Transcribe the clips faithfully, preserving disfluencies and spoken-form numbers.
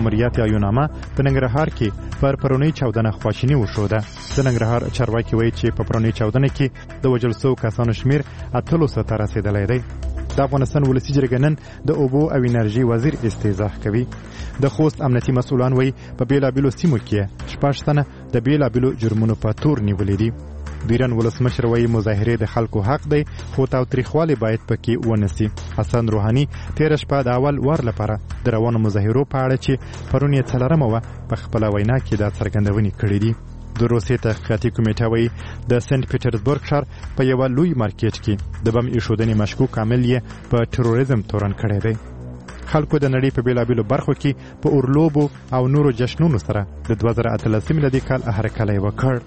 ماموریت یایونامه په ننګرهار کې پر پرونی چاودنه خواشینی وشوده. د ننګرهار چارواکي وایي چې په پرونی چاودنه کې د وژل شوو کسانو شمیر اتلس ته رسیدلی دی. د افغانستان ولسي جرګه نن د اوبو او انرژي وزیر استیضاح کوي. د خوست امنیتي مسؤلان وایي په بیلابیلو سیمو کې شپږ تنه د بیلابیلو جرمونو په تور نیولي دي. د ایران ولسمشر وایي مظاهرې د خلکو حق دی خو تاوتریخوالی باید پکې ونسي. حسن روحاني تېره شپه د اول وار لپاره د روانو مظاهرو په اړه چې پرون یې څلورمه وه په خپله وینا کې دا څرګندونې کړې دي. د روسیې تحقیقاتي کمیټه وایي د سنت پیټرزبورګ ښار په یوه لوی مارکیټ کې د بم ایښودنې مشکوک عامل یې په تروریزم تورن کړی دی. خلکو د نړۍ په بیلابیلو برخو کې په اورلوبو او نورو جشنونو سره د دوه زره اتلسم میلادي کال هرکلی وکړ.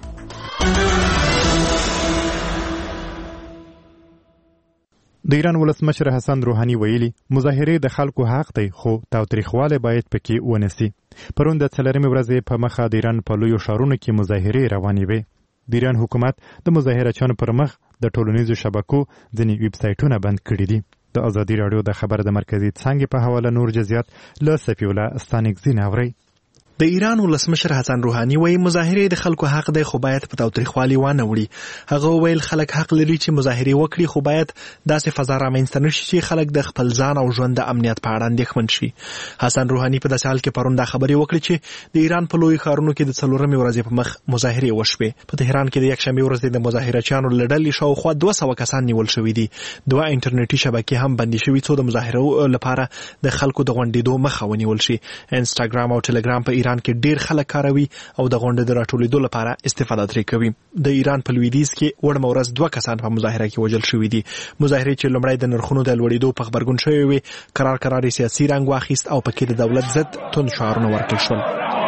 د ایران ولسمشر حسن روحاني ویلي مظاهرې د خلکو حق دی خو تاوتریخوالی باید پکې ونسي. پرون د څلورمې ورځې په مخه د ایران په لویو ښارونو کې مظاهرې روانې وې. د ایران حکومت د مظاهرچیانو پر مخ د ټولنیزو شبکو ځینې ویب سایټونه بند کړي دي. د ازادي راډیو د خبر د مرکزي څانګې په حواله نور جزئیات له صفي الله ستانکزي اورئ. د ایران ولسمشر حسن روحاني وایي مظاهرې د خلکو حق دی خو باید په تاوتریخوالي وانه وړي. هغه وویل خلک حق لري چې مظاهرې وکړي خو باید داسې فضا رامنځته نشي چې خلک د خپل ځان او ژوند د امنیت په اړه اندېښمن شي. حسن روحاني په داسې حال کې پرون دا خبرې وکړې چې د ایران په لوی ښارونو کې د څلورمې ورځې په مخ مظاهرې وشوې. په تهران کې د یکشنبې ورځې د مظاهرچیانو له ډلې شاوخوا دوه سوه کسان نیول شوي دي. دوه انټرنیټي شبکې هم بندي شوي څو د مظاهرو لپاره د خلکو د غونډېدو مخه ونیول شي. انسټاګرام او ټلګرام په ایران کې ډېر خلک کاروي او د غونډې د راټولېدو لپاره استفاده ترې کوي. د ایران په لویدیځ کې وړمه ورځ دوه کسان په مظاهره کې وژل شوي دي. مظاهرې چې لومړی د نرخونو د لوړېدو په غبرګون شوې وې قرار قرار سیاسي رنګ واخیست او پکې د دولت ضد توند شعارونه ورکړل شول.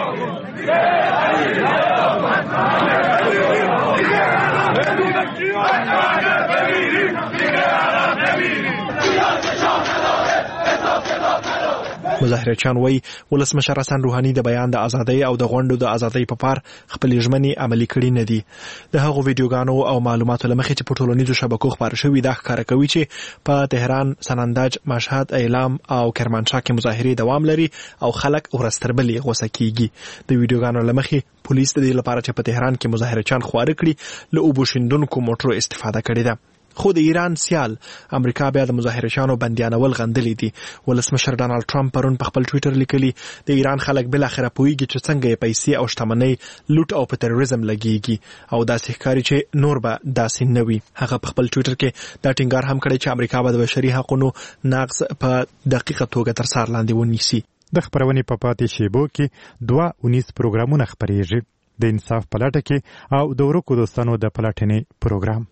مظاهرچیان وایي ولسمشر حسن روحاني د بیان د ازادۍ او د غونډو د ازادۍ په پار خپلې ژمنې عملي کړي نه دي. د هغو ویډیوګانو او معلوماتو له مخې چې په ټولنیزو شبکو خپاره شوي دا ښکاره کوي چې په تهران، سنندج، مشهد، اعلام او کرمانشاه کې مظاهرې دوام لري او خلک ورځ تر بلې غوسه کیږي. د ویډیوګانو له مخې پولیس د دې لپاره چې په تهران کې مظاهرچیان خواره کړي له اوبو شیندونکو موټرو استفاده کړې ده. خو د ایران سیال امریکا بیا د مظاهرچیانو بندیانول غندلې دي. ولسمشر ډانلډ ټرمپ پرون په خپل ټویټر لیکلي د ایران خلک بل اخره پوهیږي چې څنګه یې پیسې او شتمنۍ لوټ او په تروریزم لګیږي او داسې ښکاري چې نور به داسې نه وي. هغه په خپل ټویټر کې دا ټینګار هم کړی چې امریکا به د بشري حقوقو نقض په دقیقه توګه تر څار لاندې ونیسي. د خبرونې په پاتې شیبو کې دوه اونیس پروګرامونه خپرېږي. د انصاف پلټه کې او د ورکو دوستانو د پلټنې پروګرام.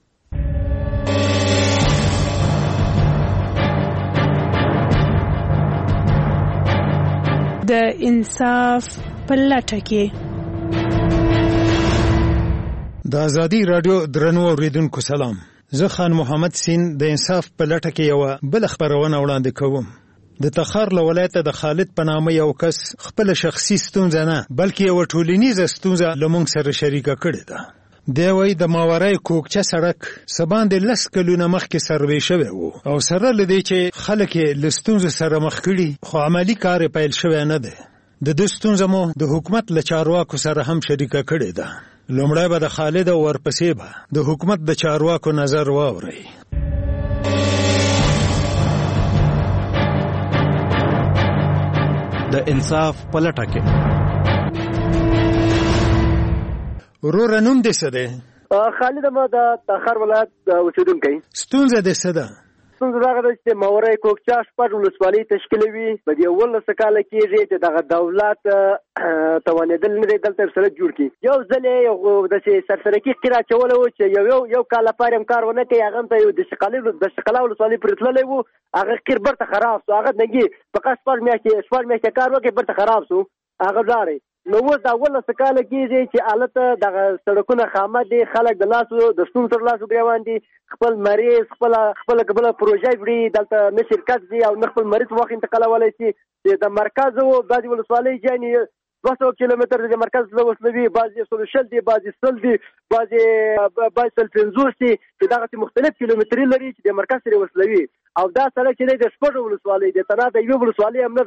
د انصاف پلټه کې د ازادي رادیو درنو اوریدونکو سلام. زه خان محمد سین د انصاف پلټه کې یو بل خبرونه وړاندې کوم. د تخار له ولایته د خالد په نامه یو کس خپل شخصي ستونزه نه بلکې یو ټولنیزه ستونزه لمونږ سره شریکه کړې ده. دی وایي د ماورای کوکچه سړک سبان د لس کلونه مخکې سروې شوی و او سره له دې چې خلک یې له ستونزو سره مخ کړي خو عملي کار یې پیل شوی نه دی. د دې ستونزه مو د حکومت له چارواکو سره هم شریکه کړې ده. لومړی به د خالد او ورپسې به د حکومت د چارواکو نظر واورئ. د انصاف پلټه کې ورور نوم دې څه دی؟ خالد ما د تخار ولایت اوسیدونکی. ستونزه دې څه ده؟ ستونزه دا ده چې ماورای کوکچه شپږ ولسوالۍ تشکیلوي. په دې اوولس کاله کېږي چې دغه دولت توانېدل نه دی دلته سره جوړ کړي. یو ځل یې داسې سرسرکي قیر اچولی و چې یو یو یو کال لپاره هم کار ونه کوي. هغه هم ته یو د شقله ولسوالۍ پورې تللی و. هغه قیر برته خراب سو. هغه نګي فقط شپږ میاشتې شپږ میاشتې کار وکړي برته خراب سو. هغه لاړی. نو اوس دا اوولس کاله کېږي چې هلته دغه سړکونه خامه دي. خلک د لاسو د ستونزو تر لاسو ګرېوان دي. خپل مریض خپله خپله بله پروژه وړي دلته نه شرکت ځي او نه خپل مریض په وخت انتقالولی شي. د مرکز و بعضې ولسوالۍ جانې دوه سوه کیلومتر د مرکز له وسلوي، بعضې سلو شل دي، بعضې سل دي، بعضې بعضې سل پنځوس دي چې دغسې مختلف کیلومتري لري چې د مرکز سره وسلوي. او دا سړک چې دی د شپږو ولسوالۍ دی، تنها د یوې ولسوالۍ هم نه دی.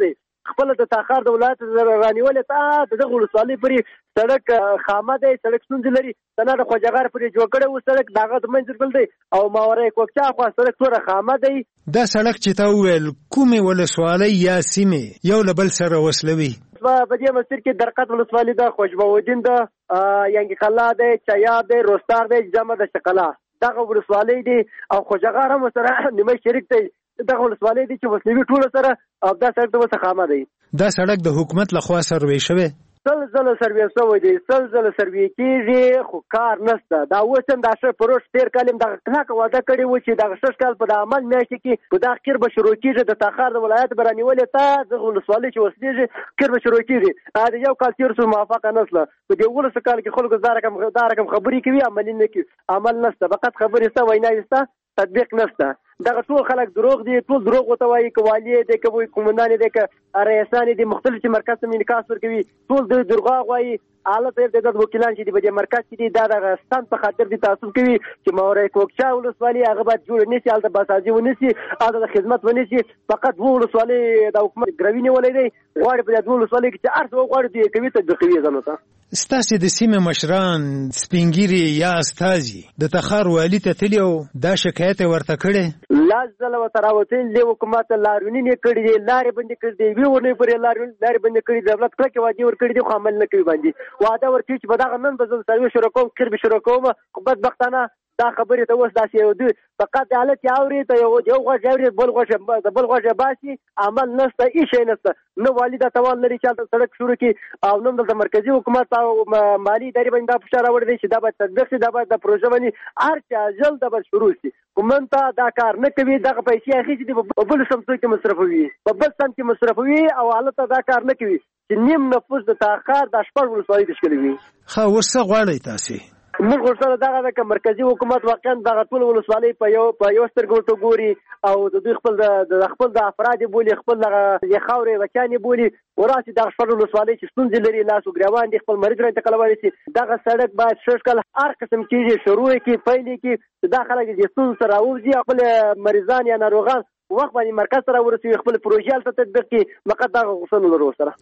خپل د تاخار د ولایت رانیولې ته دغه ولسوالۍ پورې سړک خامه دی، سړک ستونزې لري. تنه د خواجهګار پورې جوړ کړی و سړک دغه د منځ بل دی او ماورای کوکچا خوا سړک ټوله خامه دی. دا سړک چې تا وویل کومې ولسوالۍ یا سیمې یو له بل سره وصلوي؟ په دې مسیر کې درقد ولسوالۍ ده، خوشبودین ده، ینګي قلا دی، چایاب دی، روستار دی، جمع د شقلا دغه ولسوالۍ دي او خوشګار هم سره نیمه شریک دی. دغه ولسوالۍ دي چې وسلوي ټول سره او دا سړک د وسخامه دی. دا سړک د حکومت لخوا سروې شوی؟ سل زله سروې شوی دی، سل زله سروې کېږي خو کار نشته. دا اوس هم دا ښه پروش تېر کال هم دغه کلکه وعده کړې وه چې دغه شش کال په د عمل میاشتې کې په دا قیر به شروع کېږي. د تاخار د ولایت به رانیولې ته دغه ولسوالۍ چې وسلېږي قیر به شروع کېږي. د یو کال تېر شو موافقه نشله. په دې اوولسو کال کې خلکو دا رقم دا رقم خبرې کوي، عملي نه کوي. عمل نشته، فقط خبرې شته، ویناوې شته، تطبیق نشته. دغه ټول خلک دروغ دي، ټول دروغ ورته وایي، که والي دی که وایي قومندان دی که رئیسان دي، مختلف چې مرکز ته انعکاس ورکوي ټول د دروغ وایي. حالت یې د وکیلان چې دي په دې مرکز کې دي دا دغه ستن په خاطر دي تعصب کوي چې ماورای کوکچا ولسوالۍ هغه باید جوړ نشي، هلته باسازي ونشي، هلته د خدمت ونشي. فقط دوه ولسوالۍ د حکومت ګروي نیولی دی، غواړي په دې دوه ولسوالۍ کې چې هر څه وغواړي دوی کوي تطبیقوي ځانو ته. ستاسې د سیمې مشران سپینګیري یا استازي د تخار والي ته تللي او دا شکایت یې ورته کړی؟ لاس ځله ورته راوتلي حکومت ته لارونین یې کړي دي، لارې بندې کړي دي، یوې ورنۍ پورې لارې بندې کړي دي. دولت کلکې وعدې ورکړي دي خو عمل نه کوي. باندې وعده ورکوي چې په دغه نن به زه سروې شروع کوم، قیر به شروع کوم، خو بدبختانه دا خبرې ته اوس داسې یو دوی فقط د حالت یې اوري ته یو یو غوږ اوري بل غوږ د بل غوږ باسي، عمل نشته، هېڅ شی نشته. نه والي دا توان لري چې هلته سړک شروع کړي او نه دلته مرکزي حکومت او مالي ادارې باندې دا فشار راوړی دی چې دا باید تطبیق شي، دا باید د پروژه باندې هر چا جل دا باید شروع شي. کومن ته دا کار نه کوي، دغه پیسې اخیستې دي په بل سمڅو کې مصرفوي، په بل سم کې مصرفوي او هلته دا کار نه کوي چې نیم نفوس د تاخار د شپږ ولسوالۍ تشکیلوي. ښه اوس څه غواړئ تاسې؟ موږ غوښتنه دغه ده که مرکزي حکومت واقعا دغه ټول ولسوالۍ په یو په یو سترګه ورته ګوري او د دوی خپل د خپل د افراد بولي، خپل دغه خاورې بچیان بولي، وراسي دغه شپږ ولسوالۍ چې ستونزې لري، لاس وګریوان دي، خپل مریض را انتقالولی شي. دغه سړک باید شش کال هر قسم کېږي، شروع یې کړي، پیل یې کړي، دا خلک د ستونزو سره راووځي، خپل مریضان یا ناروغان وخت باندې مرکز ته راورسوي، خپل پروژې هلته تطبیق کړي. فقط دغه غوښتنه لرو سره.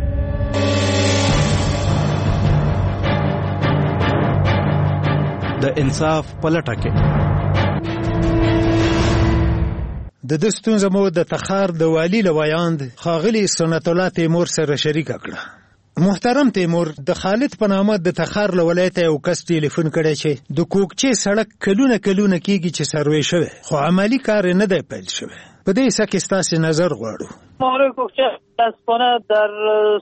د انصاف په لټه کې د د ستونزه مو د تخار د والي له ویاند ښاغلي سنت الله تیمور سره شریکه کړه. محترم تیمور، د خالد په نامه د تخار له ولایته یو کس ټلیفون کړی چې د کوکچې سړک کلونه کلونه کېږي چې سروې شوی خو عملی کار نه دی پیل شوی. په دې څه کې ستاسې نظر غواړو. ماورای کوکچه متاسفانه در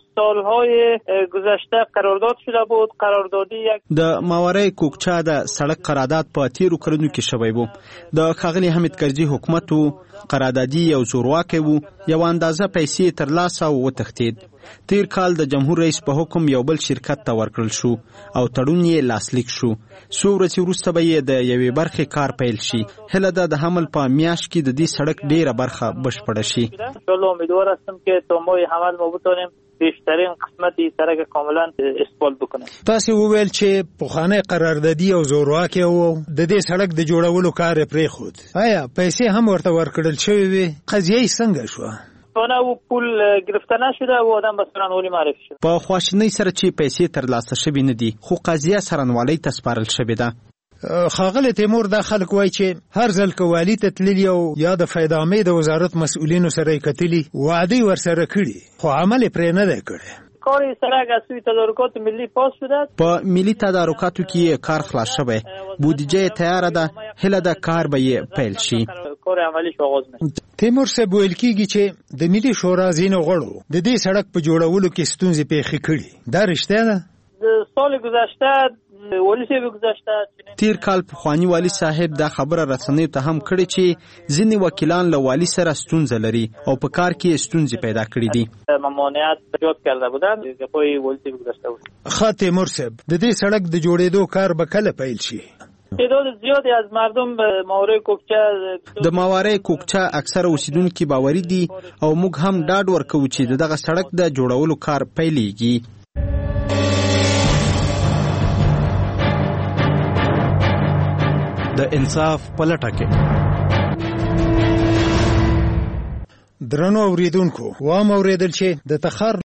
سالهای گذشته قرارداد شده بود. قراردادی یک د ماورای کوکچه د سړک قرارداد په تیرو کلونو کې شوی و. د ښاغلي حمید کرزي حکومت و، قراردادي یو زورواکی و، یو اندازه پیسې ترلاسه او وتښتید. تیر کال د جمهور رئیس په حکم یو بل شرکت ته ورکړل شو او تړون یې لاسلیک شو. څو ورځې وروسته به یې د یوې برخې کار پیل شي. هیله ده د حمل په میاشت کې د دې سړک ډیره برخه بشپړه شي. انشاءالله امیدوار هستم که تا ماه حمل ما بتونیم بیشترین قسمت سړک کاملا اسفالت بکنیم. تاسو وویل چې پخوانی قراردادي او زورواکی و د دې سړک د جوړولو کار یې پرېښود. آیا پیسې هم ورته ورکړل شوې وې؟ قضیه یې څنګه شوه؟ خانه و پول گرفته نشده و آدم به سرانوالی معرفی شد. په خواشینۍ سره چې پیسې ترلاسه شوې نه دي خو قضیه سرانوالۍ ته سپارل شوې ده. ښاغلی تیمور، دا خلک وایي چې هر ځل که والي ته تللي او یا د فیضامې د وزارت مسؤلینو سره یې کتلي وعدې ورسره کړي خو عمل یې پرې نه دی کړی. کار سړک از سوی تدارکات ملی پاس شده. په ملی تدارکاتو کې کار خلاص شوی، بودجه تیاره ده، هیله ده کار به یې پیل شي. کار عملیش آغاز نشي. تیمور صاحب ویل کېږي چې د ملي شورا ځینو غړو د دې سړک په جوړولو کې ستونزې پیښې کړي. دا رښتیا ده؟ د سال گذشته والی صاحب گذشته تیر کال پخوانی والی صاحب دا خبره رسنیو ته هم کړې چې ځینې وکیلان له والی سره ستونزه لري او په کار کې ستونزې پیدا کړې دي. ممانعت ایجاد کرده بودند که پای والی صاحب گذشته بود. ښه تیمور صاحب، د دې سړک د جوړېدو کار به کله پیل شي؟ تعداد زیادی از مردم به ماورای کوکچه د ماورای کوکچه اکثر اوسیدونکو باوري دي او موږ هم ډاډ ورکوو چې دغه سړک د جوړولو کار پیلېږي. د انصاف په لټه کې درنو اوریدونکو و ما اوریدل چې د تخار